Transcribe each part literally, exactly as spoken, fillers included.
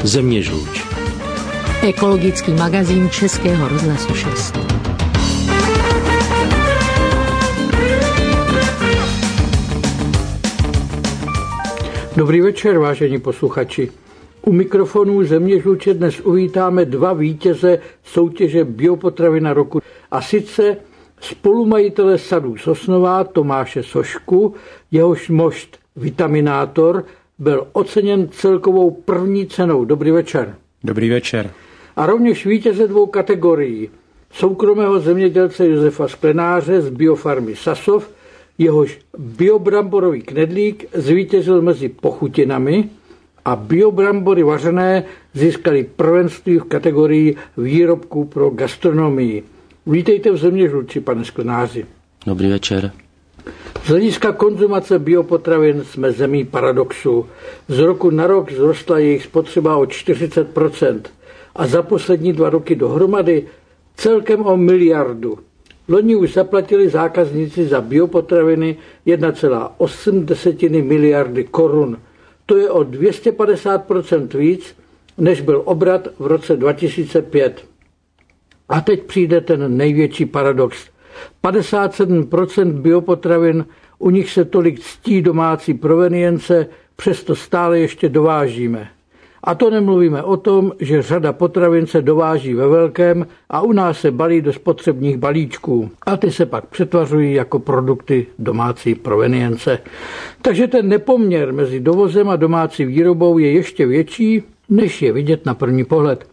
Zeměžluč. Ekologický magazín Českého rozhlasu šest. Dobrý večer, vážení posluchači. U mikrofonů Zeměžluče dnes uvítáme dva vítěze soutěže Biopotravina roku. A sice spolumajitele sadů Sosnová Tomáše Sošku, jehož mošt Vitaminátor byl oceněn celkovou první cenou. Dobrý večer. Dobrý večer. A rovněž vítěze dvou kategorií. Soukromého zemědělce Josefa Sklenáře z biofarmy Sasov, jehož biobramborový knedlík zvítězil mezi pochutinami a biobrambory vařené získali prvenství v kategorii výrobků pro gastronomii. Vítejte v Zeměžluči, pane Sklenáři. Dobrý večer. Z hlediska konzumace biopotravin jsme zemí paradoxu. Z roku na rok vzrostla jejich spotřeba o čtyřicet procent a za poslední dva roky dohromady celkem o miliardu. Loni už zaplatili zákazníci za biopotraviny jedna celá osm miliardy korun. To je o dvě stě padesát procent víc, než byl obrat v roce dva tisíce pět. A teď přijde ten největší paradox. padesát sedm procent biopotravin, u nich se tolik ctí domácí provenience, přesto stále ještě dovážíme. A to nemluvíme o tom, že řada potravin se dováží ve velkém a u nás se balí do spotřebních balíčků. A ty se pak přetvařují jako produkty domácí provenience. Takže ten nepoměr mezi dovozem a domácí výrobou je ještě větší, než je vidět na první pohled.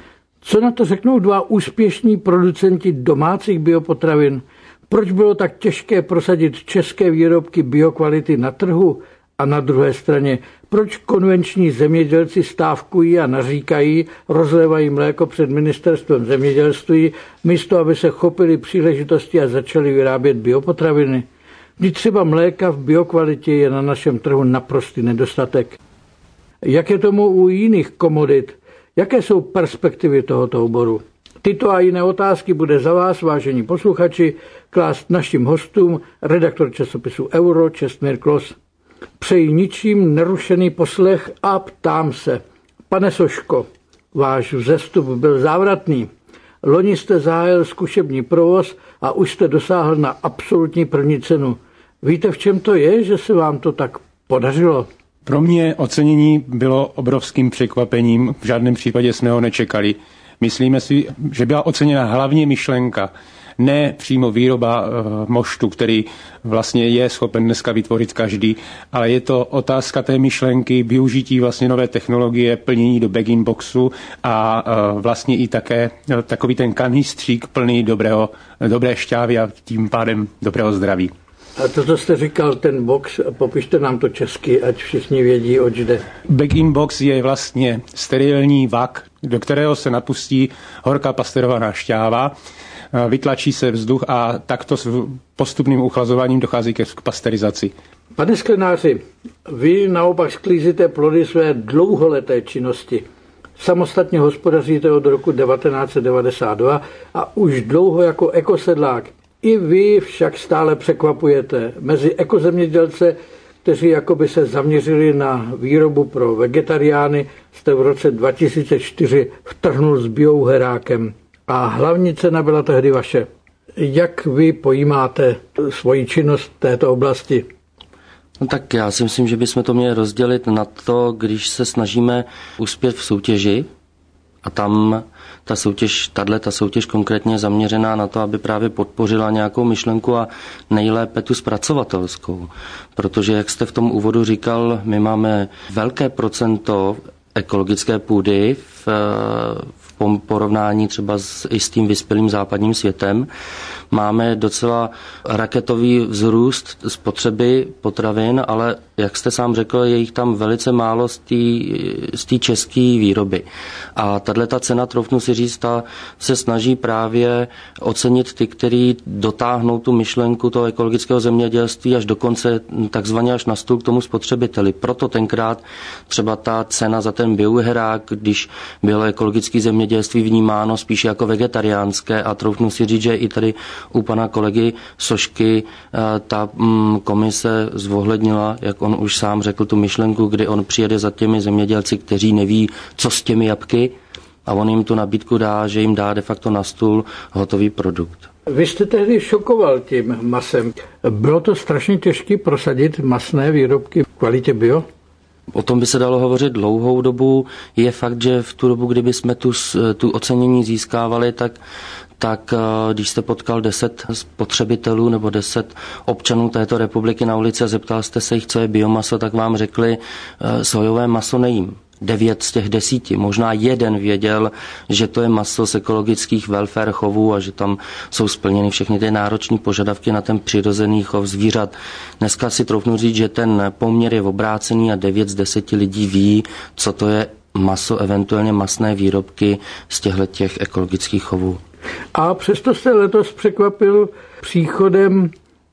Co na to řeknou dva úspěšní producenti domácích biopotravin? Proč bylo tak těžké prosadit české výrobky biokvality na trhu? A na druhé straně, proč konvenční zemědělci stávkují a naříkají, rozlévají mléko před ministerstvem zemědělství, místo aby se chopili příležitosti a začali vyrábět biopotraviny? Vždyť třeba mléka v biokvalitě je na našem trhu naprostý nedostatek. Jak je tomu u jiných komodit? Jaké jsou perspektivy tohoto oboru? Tyto a jiné otázky bude za vás, vážení posluchači, klást našim hostům redaktor časopisu Euro Čestmír Klos. Přeji ničím nerušený poslech a ptám se. Pane Soško, váš vzestup byl závratný. Loni jste zahájil zkušební provoz a už jste dosáhl na absolutní první cenu. Víte, v čem to je, že se vám to tak podařilo? Pro mě ocenění bylo obrovským překvapením, v žádném případě jsme ho nečekali. Myslíme si, že byla oceněna hlavně myšlenka, ne přímo výroba e, moštu, který vlastně je schopen dneska vytvořit každý, ale je to otázka té myšlenky, využití vlastně nové technologie, plnění do bag-in boxu a e, vlastně i také e, takový ten kanistřík plný dobrého, dobré šťávy a tím pádem dobrého zdraví. A to, co jste říkal, ten box, popište nám to česky, ať všichni vědí, oč jde. Bag-in box je vlastně sterilní vak, do kterého se napustí horká pastérovaná šťáva, vytlačí se vzduch a takto s postupným uchlazováním dochází k pasterizaci. Pane Sklenáři, vy naopak sklízíte plody své dlouholeté činnosti. Samostatně hospodaříte od roku devatenáct set devadesát dva a už dlouho jako ekosedlák. I vy však stále překvapujete. Mezi ekozemědělce, kteří jakoby se zaměřili na výrobu pro vegetariány, jste v roce dva tisíce čtyři vtrhnul s bioherákem. A hlavní cena byla tehdy vaše. Jak vy pojímáte svoji činnost v této oblasti? No tak já si myslím, že bychom to měli rozdělit na to, když se snažíme uspět v soutěži a tam ta soutěž, tahle ta soutěž konkrétně je zaměřená na to, aby právě podpořila nějakou myšlenku a nejlépe tu zpracovatelskou. Protože, jak jste v tom úvodu říkal, my máme velké procento ekologické půdy v, v porovnání třeba s, i s tím vyspělým západním světem. Máme docela raketový vzrůst spotřeby potravin, ale jak jste sám řekl, je jich tam velice málo z té české výroby. A tato cena, troufnu si říct, ta se snaží právě ocenit ty, kteří dotáhnou tu myšlenku toho ekologického zemědělství až do konce, takzvaně až na stůl k tomu spotřebiteli. Proto tenkrát třeba ta cena za ten bioherák, když bylo ekologické zemědělství vnímáno spíš jako vegetariánské a troufnu si říct, že i tady u pana kolegy Sošky ta komise zohlednila, jak on už sám řekl, tu myšlenku, kdy on přijede za těmi zemědělci, kteří neví, co s těmi jabky, a on jim tu nabídku dá, že jim dá de facto na stůl hotový produkt. Vy jste tehdy šokoval tím masem. Bylo to strašně těžké prosadit masné výrobky v kvalitě bio? O tom by se dalo hovořit dlouhou dobu. Je fakt, že v tu dobu, kdyby jsme tu, tu ocenění získávali, tak tak když jste potkal deset spotřebitelů nebo deset občanů této republiky na ulici a zeptal jste se jich, co je biomaso, tak vám řekli, sojové maso nejím. Devět z těch desíti. Možná jeden věděl, že to je maso z ekologických welfare chovů a že tam jsou splněny všechny ty náročné požadavky na ten přirozený chov zvířat. Dneska si troufnu říct, že ten poměr je obrácený a devět z deseti lidí ví, co to je maso, eventuálně masné výrobky z těchto těch ekologických chovů. A přesto jste letos překvapil příchodem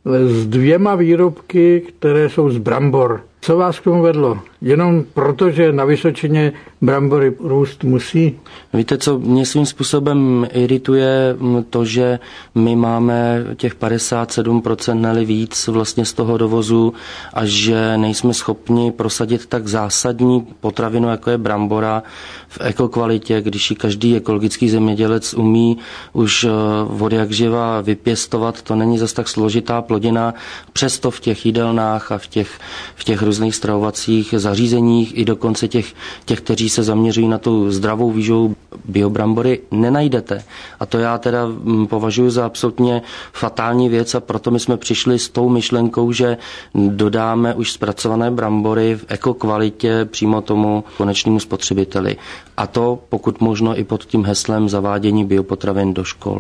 s dvěma výrobky, které jsou z brambor. Co vás k tomu vedlo? Jenom proto, že na Vysočině brambory růst musí? Víte co, mě svým způsobem irituje to, že my máme těch padesát sedm procent neli víc vlastně z toho dovozu a že nejsme schopni prosadit tak zásadní potravinu, jako je brambora v ekokvalitě, když ji každý ekologický zemědělec umí už od jak živa vypěstovat. To není zas tak složitá plodina, přesto v těch jídelnách a v těch, v těch různých stravovacích zařízeních i dokonce těch, těch, kteří se zaměřují na tu zdravou výživu, biobrambory nenajdete. A to já teda považuji za absolutně fatální věc a proto my jsme přišli s tou myšlenkou, že dodáme už zpracované brambory v ekokvalitě přímo tomu konečnému spotřebiteli. A to pokud možno i pod tím heslem zavádění biopotravin do škol.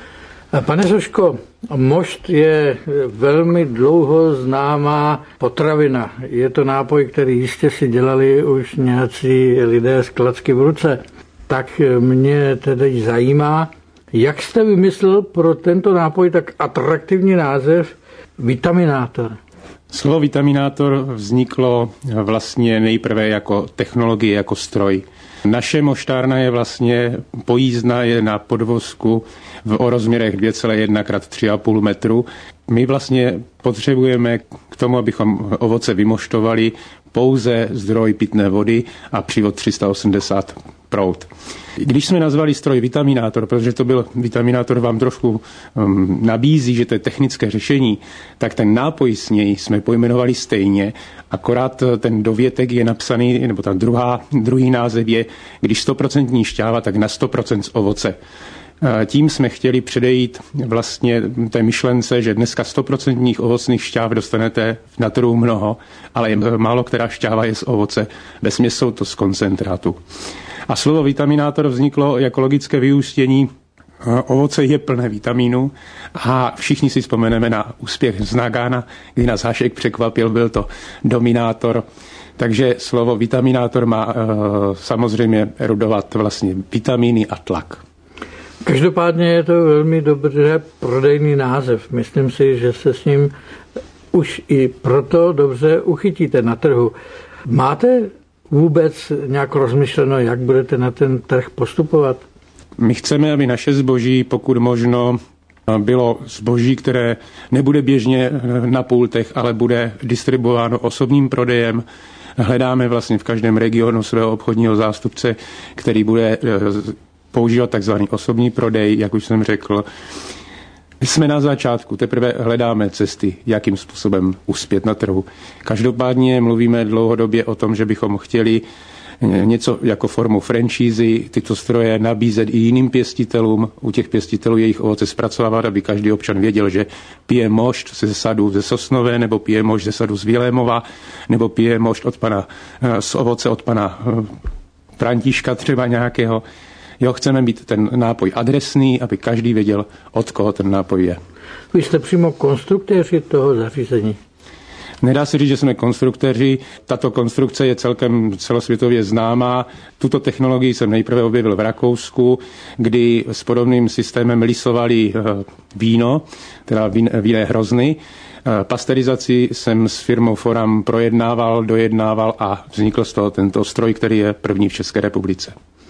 Pane Soško, mošt je velmi dlouho známá potravina. Je to nápoj, který jistě si dělali už nějací lidé s klacky v ruce. Tak mě tedy zajímá, jak jste vymyslel pro tento nápoj tak atraktivní název vitaminátor? Slovo vitaminátor vzniklo vlastně nejprve jako technologie, jako stroj. Naše moštárna je vlastně pojízdná, je na podvozku v rozměrech dvě celé jedna krát tři a půl metru. My vlastně potřebujeme k tomu, abychom ovoce vymoštovali, pouze zdroj pitné vody a přívod tři sta osmdesát proud. Když jsme nazvali stroj vitaminátor, protože to byl vitaminátor, vám trošku um, nabízí, že to je technické řešení, tak ten nápoj s něj jsme pojmenovali stejně, akorát ten dovětek je napsaný, nebo ta druhá, druhý název je, když sto procent šťáva, tak na sto procent z ovoce. Tím jsme chtěli předejít vlastně té myšlence, že dneska sto procent ovocných šťáv dostanete na trhu mnoho, ale málo která šťáva je z ovoce, vesměs jsou to z koncentrátu. A slovo vitaminátor vzniklo jako logické vyústění. Ovoce je plné vitamínu a všichni si vzpomeneme na úspěch z Nagana, kdy nás Hašek překvapil, byl to dominátor. Takže slovo vitaminátor má e, samozřejmě erudovat vlastně vitamíny a tlak. Každopádně je to velmi dobře prodejný název. Myslím si, že se s ním už i proto dobře uchytíte na trhu. Máte vůbec nějak rozmyšleno, jak budete na ten trh postupovat? My chceme, aby naše zboží, pokud možno, bylo zboží, které nebude běžně na pultech, ale bude distribuováno osobním prodejem. Hledáme vlastně v každém regionu svého obchodního zástupce, který bude používat takzvaný osobní prodej, jak už jsem řekl. Jsme na začátku, teprve hledáme cesty, jakým způsobem uspět na trhu. Každopádně mluvíme dlouhodobě o tom, že bychom chtěli něco jako formu franšízy, tyto stroje nabízet i jiným pěstitelům, u těch pěstitelů jejich ovoce zpracovávat, aby každý občan věděl, že pije mošt ze sadu ze Sosnové, nebo pije mošt ze sadu z Vilémova, nebo pije mošt od pana, z ovoce od pana Františka třeba nějakého. Jo, chceme být ten nápoj adresný, aby každý věděl, od koho ten nápoj je. Vy jste přímo konstruktéři toho zařízení? Nedá se říct, že jsme konstruktéři. Tato konstrukce je celkem celosvětově známá. Tuto technologii jsem nejprve objevil v Rakousku, kdy s podobným systémem lisovali víno, teda vinné hrozny. Pasterizaci jsem s firmou Foram projednával, dojednával a vznikl z toho tento stroj, který je první v České republice.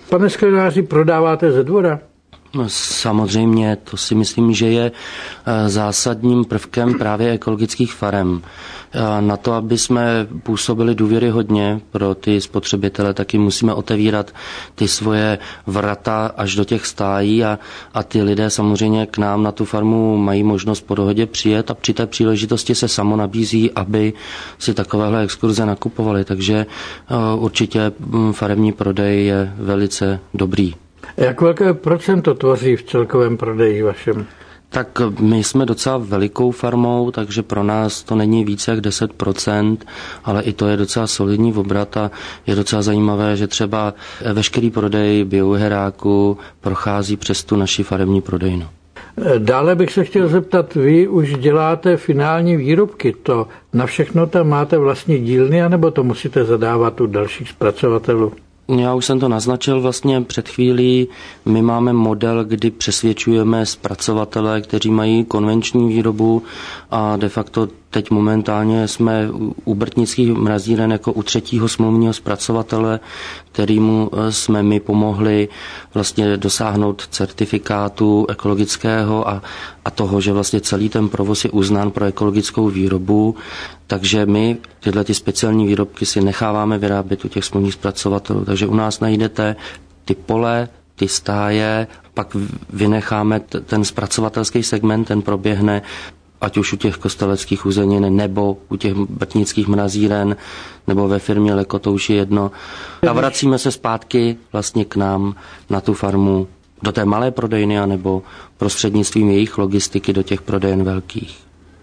Pane sklenáři, prodáváte ze dvora? No, samozřejmě, to si myslím, že je zásadním prvkem právě ekologických farem. Na to, aby jsme působili důvěryhodně pro ty spotřebitele, taky musíme otevírat ty svoje vrata až do těch stájí a, a ty lidé samozřejmě k nám na tu farmu mají možnost po dohodě přijet a při té příležitosti se samo nabízí, aby si takovéhle exkurze nakupovali. Takže určitě faremní prodej je velice dobrý. Jak velké procento tvoří v celkovém prodeji vašem? Tak my jsme docela velikou farmou, takže pro nás to není více jak deset procent, ale i to je docela solidní obrat a je docela zajímavé, že třeba veškerý prodej bioheráku prochází přes tu naši faremní prodejnu. Dále bych se chtěl zeptat, vy už děláte finální výrobky, to na všechno tam máte vlastní dílny, anebo to musíte zadávat u dalších zpracovatelů? Já už jsem to naznačil vlastně před chvílí. My máme model, kdy přesvědčujeme zpracovatele, kteří mají konvenční výrobu a de facto teď momentálně jsme u Brtnických mrazíren jako u třetího smluvního zpracovatele, kterýmu jsme my pomohli vlastně dosáhnout certifikátu ekologického a, a toho, že vlastně celý ten provoz je uznán pro ekologickou výrobu. Takže my tyhle ty speciální výrobky si necháváme vyrábět u těch smluvních zpracovatelů. Takže u nás najdete ty pole, ty stáje, pak vynecháme t- ten zpracovatelský segment, ten proběhne ať už u těch kosteleckých uzenin, nebo u těch brtnických mrazíren, nebo ve firmě Leko, to už je jedno. A vracíme se zpátky vlastně k nám na tu farmu, do té malé prodejny, anebo prostřednictvím jejich logistiky do těch prodejen velkých.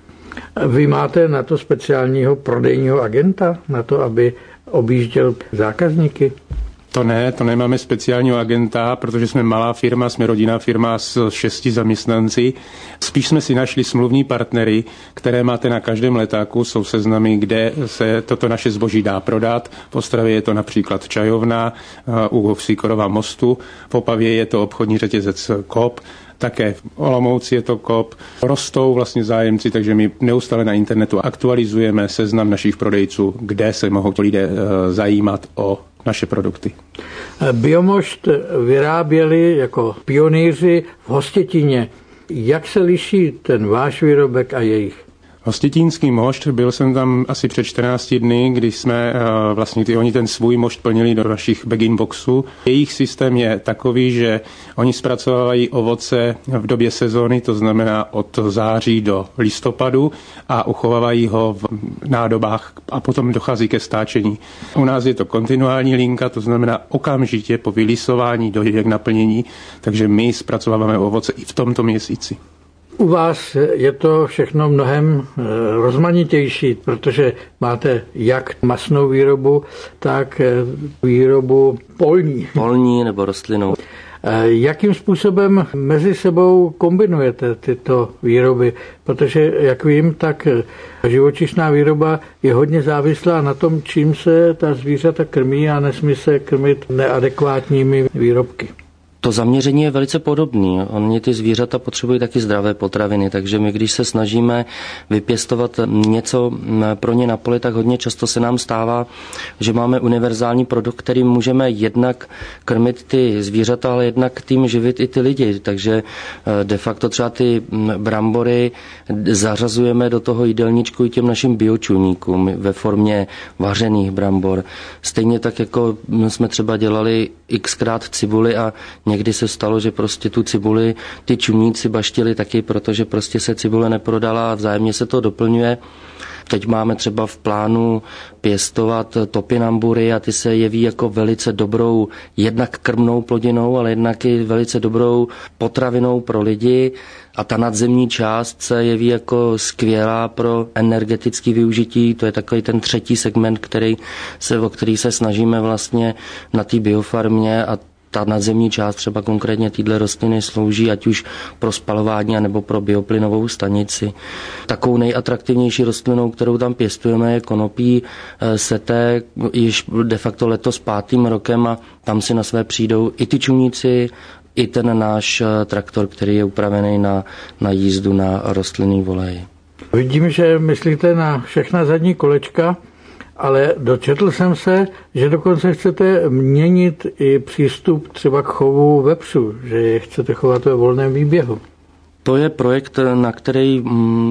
Vy máte na to speciálního prodejního agenta, na to, aby objížděl zákazníky? To ne, to nemáme speciálního agenta, protože jsme malá firma, jsme rodinná firma s šesti zaměstnanci. Spíš jsme si našli smluvní partnery, které máte na každém letáku, jsou seznamy, kde se toto naše zboží dá prodat. V Ostravě je to například čajovna u Vsíkorova mostu, v Opavě je to obchodní řetězec Coop, také v Olomouci je to Coop. Rostou vlastně zájemci, takže my neustále na internetu aktualizujeme seznam našich prodejců, kde se mohou lidé zajímat o naše produkty. Biomošt vyráběli jako pionýři v Hostětíně. Jak se liší ten váš výrobek a jejich? Hostětínský mošt, byl jsem tam asi před čtrnácti dny, když jsme uh, vlastně ty, oni ten svůj mošt plnili do našich bag-in boxů. Jejich systém je takový, že oni zpracovávají ovoce v době sezóny, to znamená od září do listopadu a uchovávají ho v nádobách a potom dochází ke stáčení. U nás je to kontinuální linka, to znamená okamžitě po vylisování dojde k naplnění, takže my zpracováváme ovoce i v tomto měsíci. U vás je to všechno mnohem rozmanitější, protože máte jak masnou výrobu, tak výrobu polní. Polní nebo rostlinnou. Jakým způsobem mezi sebou kombinujete tyto výroby? Protože, jak vím, tak živočišná výroba je hodně závislá na tom, čím se ta zvířata krmí a nesmí se krmit neadekvátními výrobky. To zaměření je velice podobný. Oni ty zvířata potřebují taky zdravé potraviny, takže my, když se snažíme vypěstovat něco pro ně na poli, tak hodně často se nám stává, že máme univerzální produkt, kterým můžeme jednak krmit ty zvířata, ale jednak tím živit i ty lidi. Takže de facto třeba ty brambory zařazujeme do toho jídelníčku i těm našim biočuníkům ve formě vařených brambor. Stejně tak, jako jsme třeba dělali xkrát cibuli a někdy se stalo, že prostě tu cibuli ty čuníci baštili taky, protože prostě se cibule neprodala a vzájemně se to doplňuje. Teď máme třeba v plánu pěstovat topinambury a ty se jeví jako velice dobrou jednak krmnou plodinou, ale jednak i velice dobrou potravinou pro lidi. A ta nadzemní část se jeví jako skvělá pro energetické využití. To je takový ten třetí segment, který se, o který se snažíme vlastně na té biofarmě a ta nadzemní část třeba konkrétně týhle rostliny slouží ať už pro spalování nebo pro bioplynovou stanici. Takovou nejatraktivnější rostlinou, kterou tam pěstujeme, je konopí seté, již de facto letos pátým rokem a tam si na své přijdou i ty čuníci, i ten náš traktor, který je upravený na, na jízdu na rostlinný volej. Vidím, že myslíte na všechna zadní kolečka ale dočetl jsem se, že dokonce chcete měnit i přístup třeba k chovu vepřů, že je chcete chovat ve volném výběhu. To je projekt, na který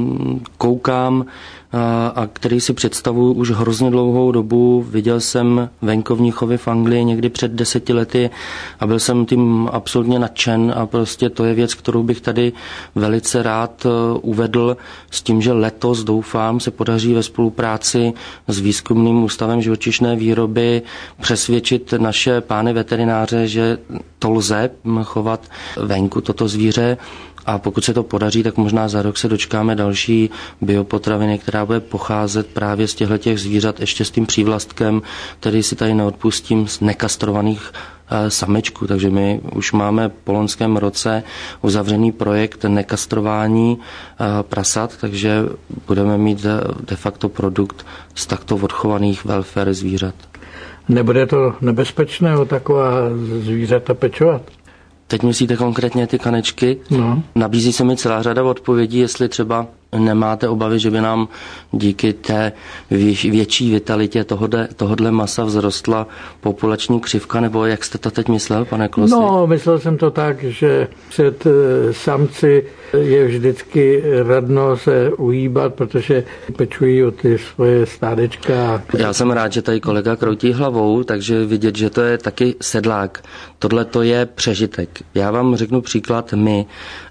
koukám a který si představuji už hrozně dlouhou dobu. Viděl jsem venkovní chovy v Anglii někdy před deseti lety a byl jsem tím absolutně nadšen a prostě to je věc, kterou bych tady velice rád uvedl s tím, že letos doufám se podaří ve spolupráci s Výzkumným ústavem živočišné výroby přesvědčit naše pány veterináře, že to lze chovat venku toto zvíře. A pokud se to podaří, tak možná za rok se dočkáme další biopotraviny, která bude pocházet právě z těchto zvířat, ještě s tím přívlastkem, který si tady neodpustím, z nekastrovaných samečků. Takže my už máme po loňském roce uzavřený projekt nekastrování prasat, takže budeme mít de facto produkt z takto odchovaných welfare zvířat. Nebude to nebezpečné o taková zvířata pečovat? Teď myslíte konkrétně ty kanečky? No. Nabízí se mi celá řada odpovědí, jestli třeba nemáte obavy, že by nám díky té větší vitalitě tohodle, tohodle masa vzrostla populační křivka, nebo jak jste to teď myslel, pane Klosi? No, myslel jsem to tak, že před samci je vždycky radno se uhýbat, protože pečují o ty svoje stádečka. Já jsem rád, že tady kolega kroutí hlavou, takže vidět, že to je taky sedlák. Tohle to je přežitek. Já vám řeknu příklad. My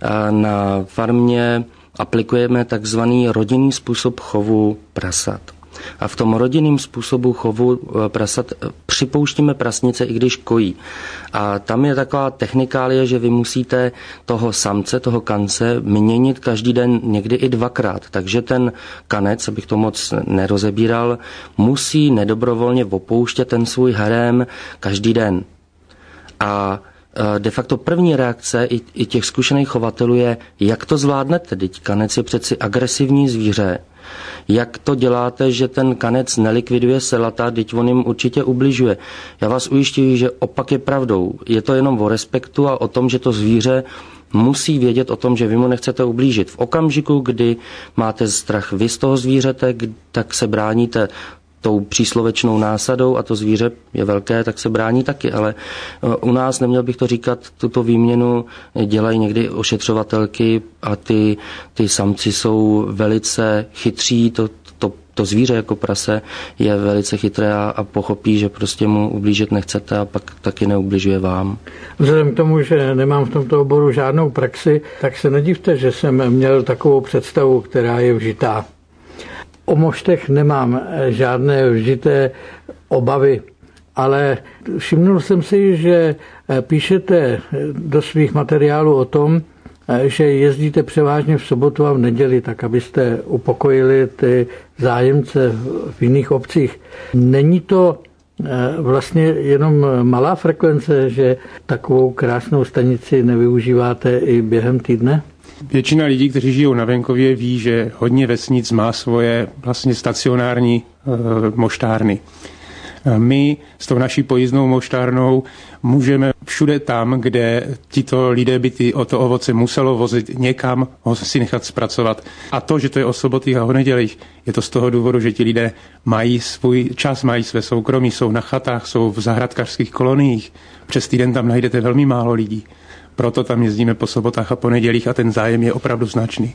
na farmě aplikujeme takzvaný rodinný způsob chovu prasat. A v tom rodinném způsobu chovu prasat připouštíme prasnice, i když kojí. A tam je taková technikálie, že vy musíte toho samce, toho kance měnit každý den, někdy i dvakrát. Takže ten kanec, abych to moc nerozebíral, musí nedobrovolně opouštět ten svůj harém každý den. A de facto první reakce i, i těch zkušených chovatelů je, jak to zvládnete, teď kanec je přeci agresivní zvíře. Jak to děláte, že ten kanec nelikviduje selata, teď on jim určitě ubližuje. Já vás ujišťuji, že opak je pravdou. Je to jenom o respektu a o tom, že to zvíře musí vědět o tom, že vy mu nechcete ublížit. V okamžiku, kdy máte strach vy z toho zvířete, tak se bráníte tou příslovečnou násadou a to zvíře je velké, tak se brání taky, ale u nás, neměl bych to říkat, tuto výměnu dělají někdy ošetřovatelky a ty, ty samci jsou velice chytří, to, to, to zvíře jako prase je velice chytré a, a pochopí, že prostě mu ublížit nechcete a pak taky neubližuje vám. Vzhledem k tomu, že nemám v tomto oboru žádnou praxi, tak se nedivte, že jsem měl takovou představu, která je vžitá. O moštech nemám žádné vžité obavy, ale všimnul jsem si, že píšete do svých materiálů o tom, že jezdíte převážně v sobotu a v neděli, tak abyste upokojili ty zájemce v jiných obcích. Není to vlastně jenom malá frekvence, že takovou krásnou stanici nevyužíváte i během týdne? Většina lidí, kteří žijou na venkově, ví, že hodně vesnic má svoje vlastně stacionární e, moštárny. My s tou naší pojízdnou moštárnou můžeme všude tam, kde tito lidé by ty, o to ovoce muselo vozit někam, ho si nechat zpracovat. A to, že to je o sobotách a o nedělích, je to z toho důvodu, že ti lidé mají svůj čas, mají své soukromí, jsou na chatách, jsou v zahradkářských koloniích. Přes týden tam najdete velmi málo lidí. Proto tam jezdíme po sobotách a po nedělích a ten zájem je opravdu značný.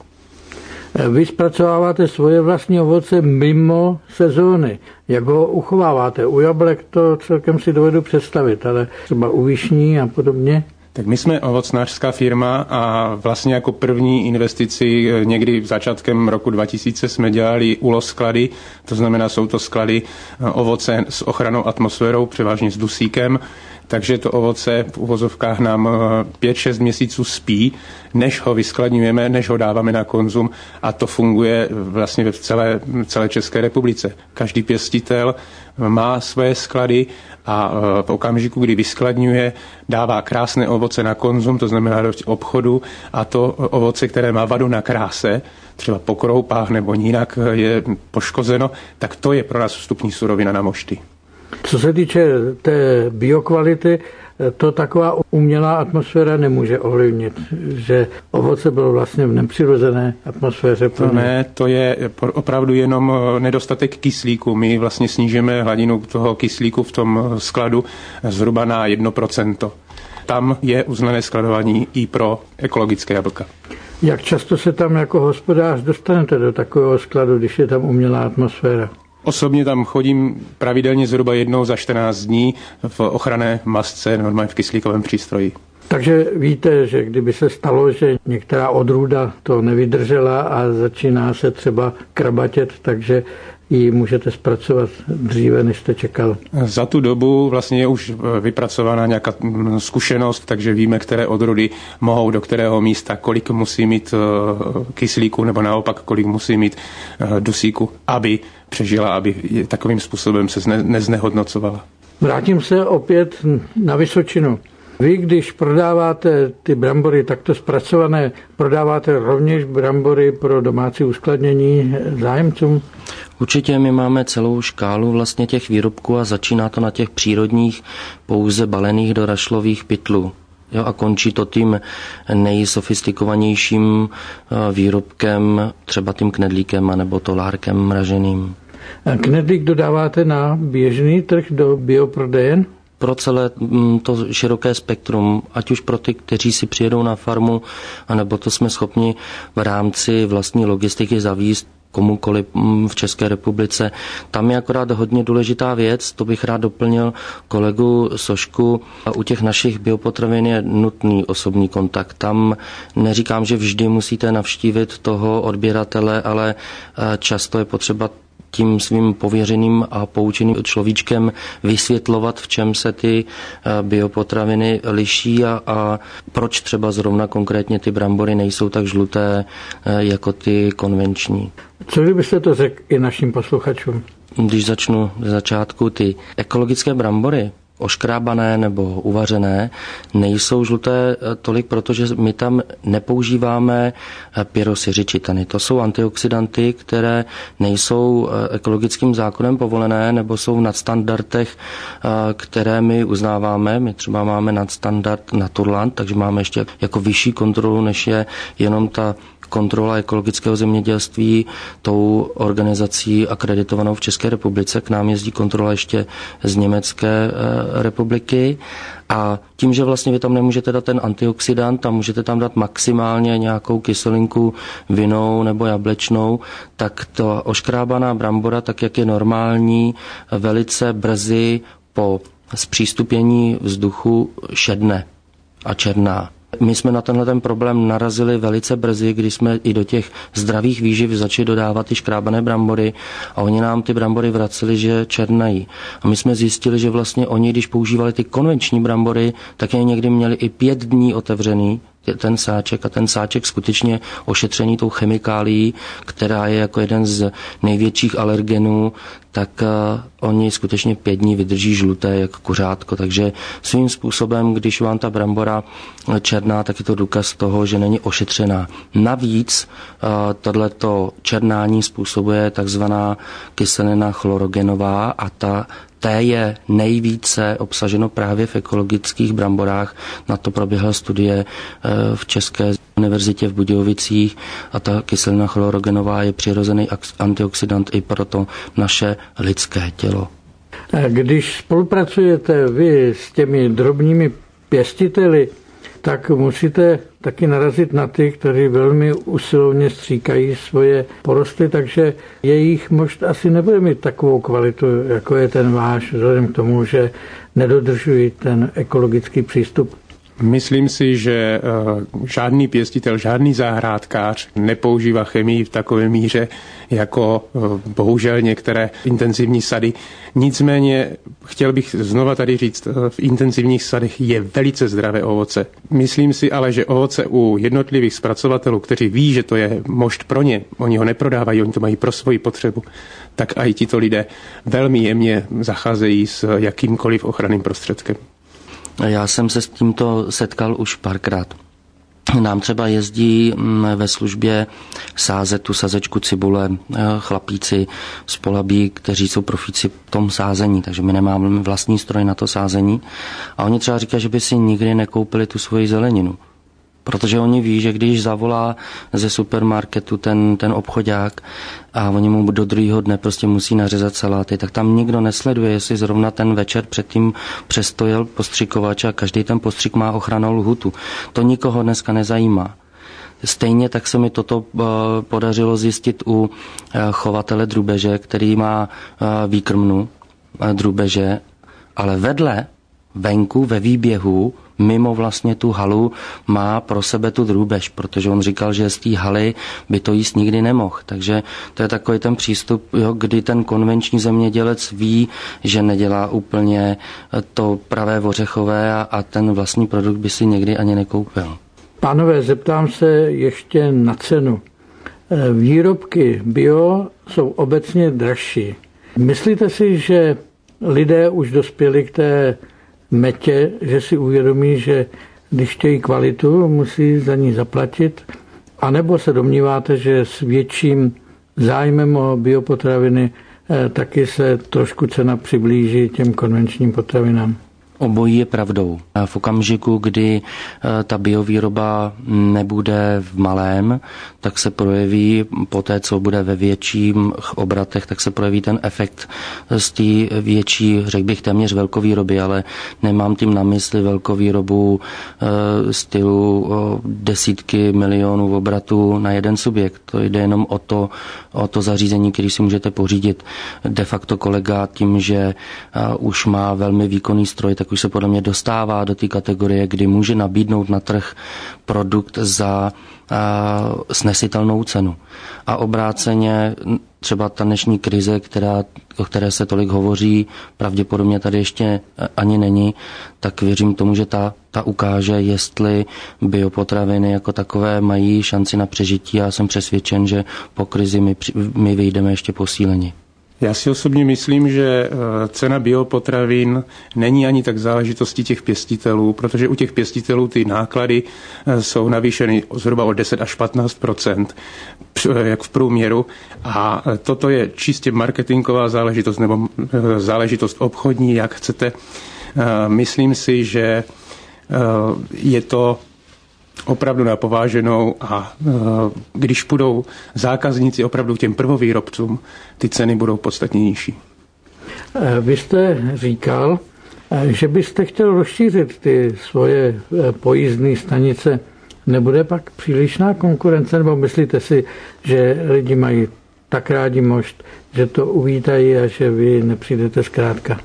Vy zpracováváte svoje vlastní ovoce mimo sezóny. Jak ho uchováváte? U jablek to celkem si dovedu představit, ale třeba u višní a podobně? Tak my jsme ovocnářská firma a vlastně jako první investici někdy v začátkem roku dva tisíce jsme dělali ulosklady, to znamená, jsou to sklady ovoce s ochranou atmosférou, převážně s dusíkem, takže to ovoce v uvozovkách nám pět šest měsíců spí, než ho vyskladňujeme, než ho dáváme na konzum a to funguje vlastně v celé, celé České republice. Každý pěstitel má své sklady a v okamžiku, kdy vyskladňuje, dává krásné ovoce na konzum, to znamená do obchodu a to ovoce, které má vadu na kráse, třeba po kroupách nebo jinak je poškozeno, tak to je pro nás vstupní surovina na mošty. Co se týče té biokvality, to taková umělá atmosféra nemůže ovlivnit, že ovoce bylo vlastně v nepřirozené atmosféře. To ne, to je opravdu jenom nedostatek kyslíku. My vlastně snížíme hladinu toho kyslíku v tom skladu zhruba na jedno procento. Tam je uznané skladování i pro ekologické jablka. Jak často se tam jako hospodář dostanete do takového skladu, když je tam umělá atmosféra? Osobně tam chodím pravidelně zhruba jednou za čtrnáct dní v ochranné masce, normálně v kyslíkovém přístroji. Takže víte, že kdyby se stalo, že některá odrůda to nevydržela a začíná se třeba krabatět, takže ji můžete zpracovat dříve, než jste čekal. Za tu dobu vlastně je už vypracovaná nějaká zkušenost, takže víme, které odrůdy mohou do kterého místa, kolik musí mít kyslíku nebo naopak, kolik musí mít dusíku, aby přežila, aby takovým způsobem se neznehodnocovala. Vrátím se opět na Vysočinu. Vy, když prodáváte ty brambory takto zpracované, prodáváte rovněž brambory pro domácí uskladnění zájemcům? Určitě my máme celou škálu vlastně těch výrobků a začíná to na těch přírodních, pouze balených do rašlových pytlů. Jo, a končí to tím nejsofistikovanějším výrobkem, třeba tím knedlíkem anebo tolárkem mraženým. Knedlík dodáváte na běžný trh do bioprodejen? Pro celé to široké spektrum, ať už pro ty, kteří si přijedou na farmu, anebo to jsme schopni v rámci vlastní logistiky zavízt komukoliv v České republice. Tam je akorát hodně důležitá věc, to bych rád doplnil kolegu Sošku. U těch našich biopotravin je nutný osobní kontakt. Tam neříkám, že vždy musíte navštívit toho odběratele, ale často je potřeba tím svým pověřeným a poučeným človíčkem vysvětlovat, v čem se ty biopotraviny liší a, a proč třeba zrovna konkrétně ty brambory nejsou tak žluté jako ty konvenční. Co kdybyste to řekl i našim posluchačům? Když začnu ze začátku, ty ekologické brambory, oškrábané nebo uvařené, nejsou žluté tolik, protože my tam nepoužíváme pyrosyřičitany. To jsou antioxidanty, které nejsou ekologickým zákonem povolené nebo jsou v nadstandardech, které my uznáváme. My třeba máme nadstandard Naturland, takže máme ještě jako vyšší kontrolu, než je jenom ta kontrola ekologického zemědělství tou organizací akreditovanou v České republice. K nám jezdí kontrola ještě z Německé republiky a tím, že vlastně vy tam nemůžete dát ten antioxidant a můžete tam dát maximálně nějakou kyselinku vinnou nebo jablečnou, tak to oškrábaná brambora, tak jak je normální, velice brzy po zpřístupnění vzduchu šedne a černá. My jsme na tenhle ten problém narazili velice brzy, když jsme i do těch zdravých výživ začali dodávat ty škrábané brambory a oni nám ty brambory vraceli, že černají. A my jsme zjistili, že vlastně oni, když používali ty konvenční brambory, tak je někdy měli i pět dní otevřený ten sáček a ten sáček skutečně ošetřený tou chemikálií, která je jako jeden z největších alergenů, tak uh, oni skutečně pět dní vydrží žluté jak kuřátko. Takže svým způsobem, když vám ta brambora černá, tak je to důkaz toho, že není ošetřená. Navíc uh, tohleto černání způsobuje takzvaná kyselina chlorogenová a ta té je nejvíce obsaženo právě v ekologických bramborách. Na to proběhla studie v České univerzitě v Budějovicích a ta kyselina chlorogenová je přirozený antioxidant i pro to naše lidské tělo. Když spolupracujete vy s těmi drobnými pěstiteli, tak musíte taky narazit na ty, kteří velmi usilovně stříkají svoje porosty, takže jejich mošt asi nebude mít takovou kvalitu, jako je ten váš, vzhledem k tomu, že nedodržují ten ekologický přístup. Myslím si, že žádný pěstitel, žádný zahrádkář nepoužívá chemii v takové míře, jako bohužel některé intenzivní sady. Nicméně chtěl bych znova tady říct, v intenzivních sadech je velice zdravé ovoce. Myslím si ale, že ovoce u jednotlivých zpracovatelů, kteří ví, že to je mošt pro ně, oni ho neprodávají, oni to mají pro svoji potřebu, tak i tito lidé velmi jemně zacházejí s jakýmkoliv ochranným prostředkem. Já jsem se s tímto setkal už párkrát. nám třeba jezdí ve službě sázet tu sazečku cibule chlapíci z Polabí, kteří jsou profíci v tom sázení, takže my nemáme vlastní stroj na to sázení. A oni třeba říkají, že by si nikdy nekoupili tu svoji zeleninu. Protože oni ví, že když zavolá ze supermarketu ten, ten obchodák a oni mu do druhého dne prostě musí nařezat saláty, tak tam nikdo nesleduje, jestli zrovna ten večer předtím přestojil postřikovač a každý ten postřik má ochrannou lhutu. To nikoho dneska nezajímá. Stejně tak se mi toto podařilo zjistit u chovatele drůbeže, který má výkrmnu drůbeže, ale vedle venku ve výběhu mimo vlastně tu halu má pro sebe tu drůbež, protože on říkal, že z té haly by to jíst nikdy nemohl. Takže to je takový ten přístup, jo, kdy ten konvenční zemědělec ví, že nedělá úplně to pravé ořechové a, a ten vlastní produkt by si někdy ani nekoupil. Pánové, zeptám se ještě na cenu. Výrobky bio jsou obecně dražší. Myslíte si, že lidé už dospěli k té metě, že si uvědomí, že když chtějí kvalitu, musí za ní zaplatit? A nebo se domníváte, že s větším zájmem o biopotraviny taky se trošku cena přiblíží těm konvenčním potravinám? Obojí je pravdou. V okamžiku, kdy ta biovýroba nebude v malém, tak se projeví, poté co bude ve větších obratech, tak se projeví ten efekt z té větší, řekl bych téměř velkovýroby, ale nemám tím na mysli velkovýrobu stylu desítky milionů obratů na jeden subjekt. To jde jenom o to, o to zařízení, který si můžete pořídit. De facto kolega tím, že už má velmi výkonný stroj, tak už se podle mě dostává do té kategorie, kdy může nabídnout na trh produkt za a, snesitelnou cenu. A obráceně třeba ta dnešní krize, která, o které se tolik hovoří, pravděpodobně tady ještě ani není, tak věřím tomu, že ta, ta ukáže, jestli biopotraviny jako takové mají šanci na přežití. Já jsem přesvědčen, že po krizi my, my vyjdeme ještě posíleni. Já si osobně myslím, že cena biopotravin není ani tak záležitostí těch pěstitelů, protože u těch pěstitelů ty náklady jsou navýšeny zhruba o deset až patnáct procent, jak v průměru. A toto je čistě marketingová záležitost nebo záležitost obchodní, jak chcete. Myslím si, že je to opravdu na pováženou a když půjdou zákazníci opravdu těm prvovýrobcům, ty ceny budou podstatně nižší. Vy jste říkal, že byste chtěl rozšířit ty svoje pojízdné stanice. Nebude pak přílišná konkurence, nebo myslíte si, že lidi mají tak rádi mošt, že to uvítají a že vy nepřijdete zkrátka?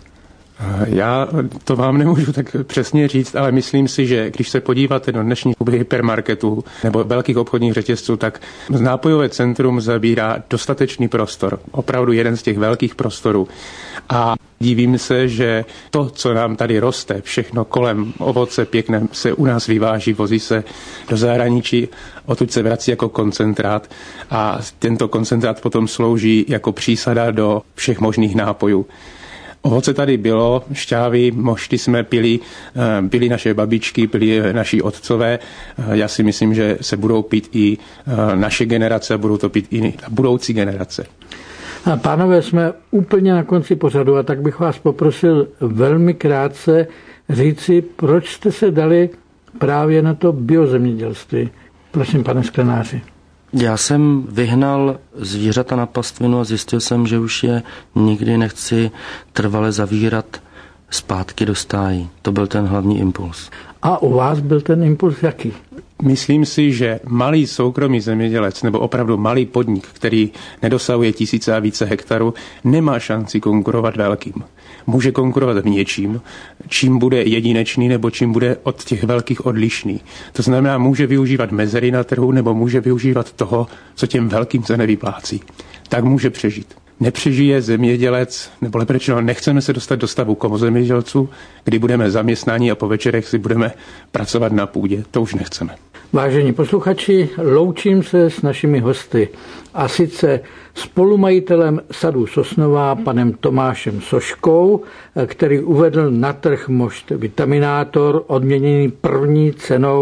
Já to vám nemůžu tak přesně říct, ale myslím si, že když se podíváte do dnešních hypermarketů nebo velkých obchodních řetězců, tak nápojové centrum zabírá dostatečný prostor. Opravdu jeden z těch velkých prostorů. A divím se, že to, co nám tady roste, všechno kolem ovoce pěkné, se u nás vyváží, vozí se do zahraničí, odtud se vrací jako koncentrát a tento koncentrát potom slouží jako přísada do všech možných nápojů. Ovoce tady bylo, šťávy, mošty jsme pili, pili naše babičky, pili naši otcové. Já si myslím, že se budou pít i naše generace, budou to pít i budoucí generace. Pánové, jsme úplně na konci pořadu a tak bych vás poprosil velmi krátce říci, proč jste se dali právě na to biozemědělství. Prosím, pane Sklenáři. Já jsem vyhnal zvířata na pastvinu a zjistil jsem, že už je nikdy nechci trvale zavírat zpátky do stájí. To byl ten hlavní impuls. A u vás byl ten impuls jaký? Myslím si, že malý soukromý zemědělec nebo opravdu malý podnik, který nedosahuje tisíce a více hektarů, nemá šanci konkurovat velkým. Může konkurovat v něčím, čím bude jedinečný nebo čím bude od těch velkých odlišný. To znamená, může využívat mezery na trhu nebo může využívat toho, co těm velkým se nevyplácí. Tak může přežít. Nepřežije zemědělec, nebo lepší řečeno, nechceme se dostat do stavu komozemědělců, kdy budeme zaměstnáni a po večerech si budeme pracovat na půdě. To už nechceme. Vážení posluchači, loučím se s našimi hosty a sice spolumajitelem sadu Sosnová panem Tomášem Soškou, který uvedl na trh mošt Vitaminátor odměněný první cenou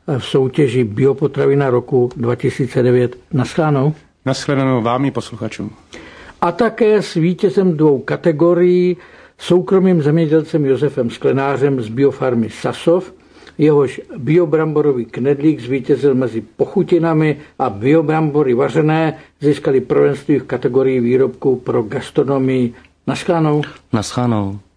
v soutěži Biopotravina roku dva tisíce devět. Naschledanou. Naschledanou vám i posluchačům. A také s vítězem dvou kategorií, soukromým zemědělcem Josefem Sklenářem z biofarmy Sasov, jehož biobramborový knedlík zvítězil mezi pochutinami a biobrambory vařené získali prvenství v kategorii výrobků pro gastronomii. Naschledanou. Naschledanou.